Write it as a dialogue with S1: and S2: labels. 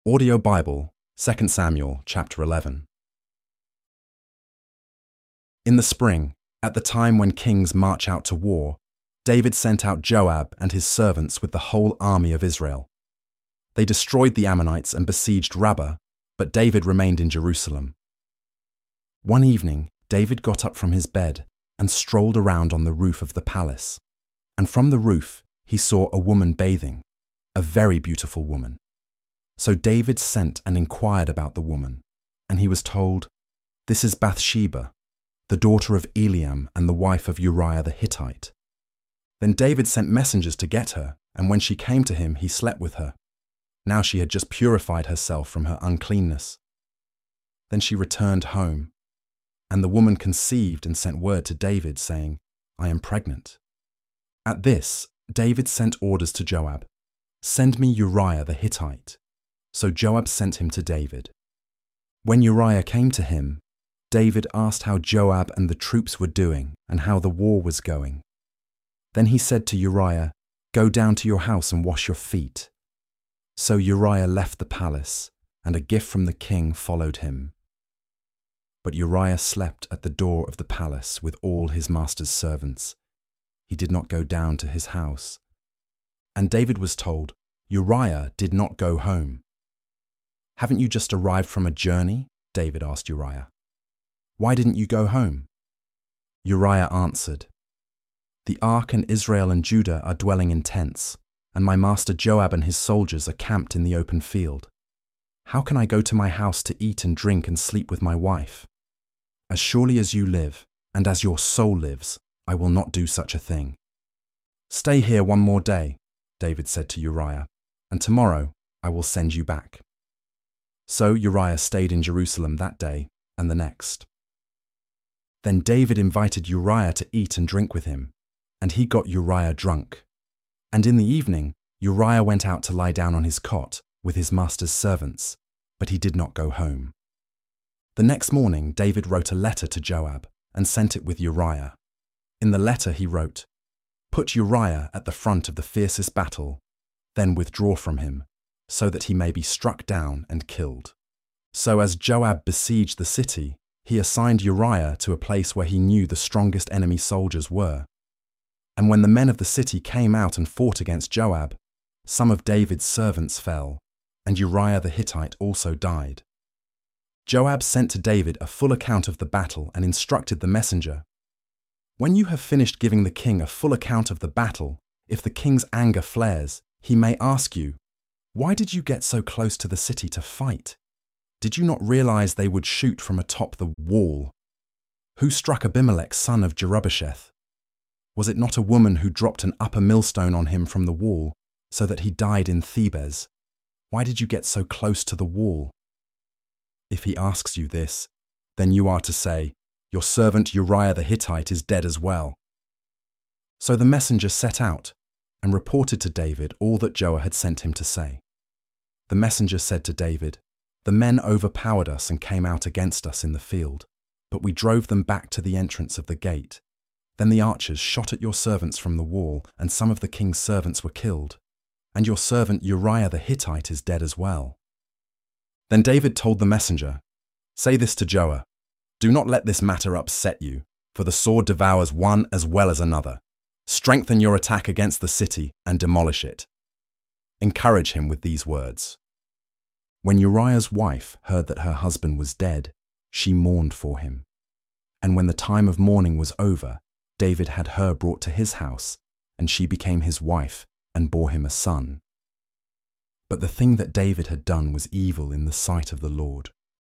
S1: Audio Bible, 2 Samuel chapter 11. In the spring, at the time when kings march out to war, David sent out Joab and his servants with the whole army of Israel. They destroyed the Ammonites and besieged Rabbah, but David remained in Jerusalem. One evening, David got up from his bed and strolled around on the roof of the palace. And from the roof, he saw a woman bathing, a very beautiful woman. So David sent and inquired about the woman, and he was told, "This is Bathsheba, the daughter of Eliam and the wife of Uriah the Hittite." Then David sent messengers to get her, and when she came to him, he slept with her. Now she had just purified herself from her uncleanness. Then she returned home, and the woman conceived and sent word to David, saying, "I am pregnant." At this, David sent orders to Joab, "Send me Uriah the Hittite." So Joab sent him to David. When Uriah came to him, David asked how Joab and the troops were doing and how the war was going. Then he said to Uriah, "Go down to your house and wash your feet." So Uriah left the palace, and a gift from the king followed him. But Uriah slept at the door of the palace with all his master's servants. He did not go down to his house. And David was told, "Uriah did not go home." "Haven't you just arrived from a journey?" David asked Uriah. "Why didn't you go home?" Uriah answered, "The ark and Israel and Judah are dwelling in tents, and my master Joab and his soldiers are camped in the open field. How can I go to my house to eat and drink and sleep with my wife? As surely as you live, and as your soul lives, I will not do such a thing." "Stay here one more day," David said to Uriah, "and tomorrow I will send you back." So Uriah stayed in Jerusalem that day and the next. Then David invited Uriah to eat and drink with him, and he got Uriah drunk. And in the evening, Uriah went out to lie down on his cot with his master's servants, but he did not go home. The next morning, David wrote a letter to Joab and sent it with Uriah. In the letter he wrote, "Put Uriah at the front of the fiercest battle, then withdraw from him, so that he may be struck down and killed." So as Joab besieged the city, he assigned Uriah to a place where he knew the strongest enemy soldiers were. And when the men of the city came out and fought against Joab, some of David's servants fell, and Uriah the Hittite also died. Joab sent to David a full account of the battle and instructed the messenger, "When you have finished giving the king a full account of the battle, if the king's anger flares, he may ask you, 'Why did you get so close to the city to fight? Did you not realize they would shoot from atop the wall? Who struck Abimelech, son of Jerubbesheth? Was it not a woman who dropped an upper millstone on him from the wall, so that he died in Thebez? Why did you get so close to the wall?' If he asks you this, then you are to say, 'Your servant Uriah the Hittite is dead as well.'" So the messenger set out and reported to David all that Joab had sent him to say. The messenger said to David, "The men overpowered us and came out against us in the field, but we drove them back to the entrance of the gate. Then the archers shot at your servants from the wall, and some of the king's servants were killed. And your servant Uriah the Hittite is dead as well." Then David told the messenger, "Say this to Joab, 'Do not let this matter upset you, for the sword devours one as well as another. Strengthen your attack against the city and demolish it.'" Encourage him with these words. When Uriah's wife heard that her husband was dead, she mourned for him. And when the time of mourning was over, David had her brought to his house, and she became his wife and bore him a son. But the thing that David had done was evil in the sight of the Lord.